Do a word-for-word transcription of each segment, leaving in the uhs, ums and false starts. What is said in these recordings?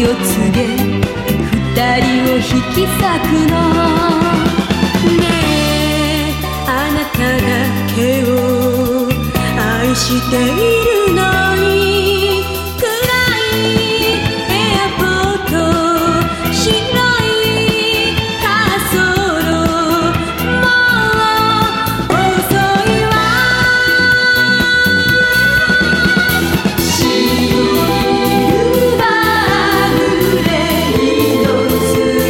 を告げ二人を引き裂くの。ねえあなただけを愛しているのに、暗いエアポート、白い滑走路、もう遅いわ。シルバーグレイの翼、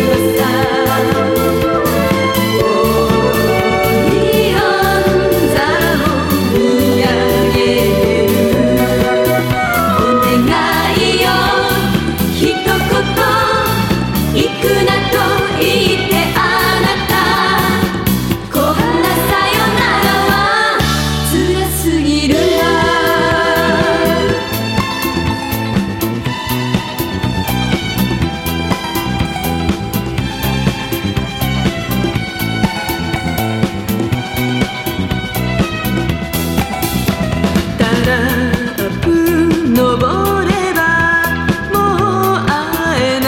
オリオン座を見上げる。お願いよ一言、行くなと言ってあなた、こんなさよならは辛すぎるわ。タラップ登ればもう会えない、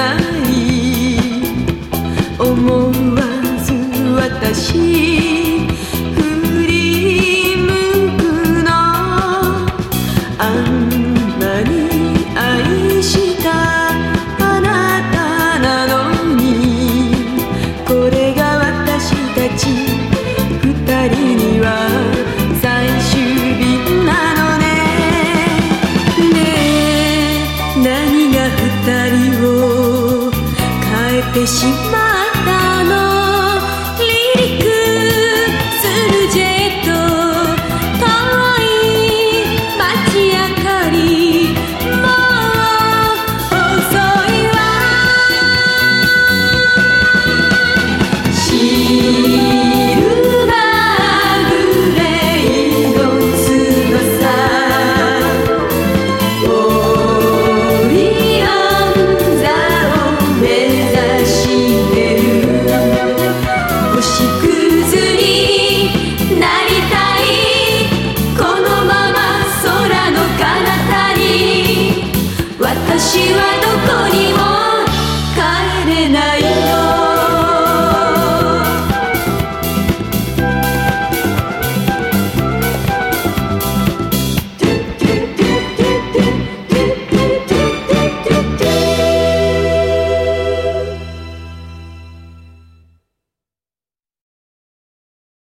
思わず私振り向くの。あんなに愛したあなたなのに、これが私たち二人には最終日なのね。ねえ何が二人を変えてしまったの。離陸するジェット、遠い街明かり、もう遅いわ。シルバーグレイの翼、オリオン座を目指してる。星屑になりたい、このまま空の彼方に私は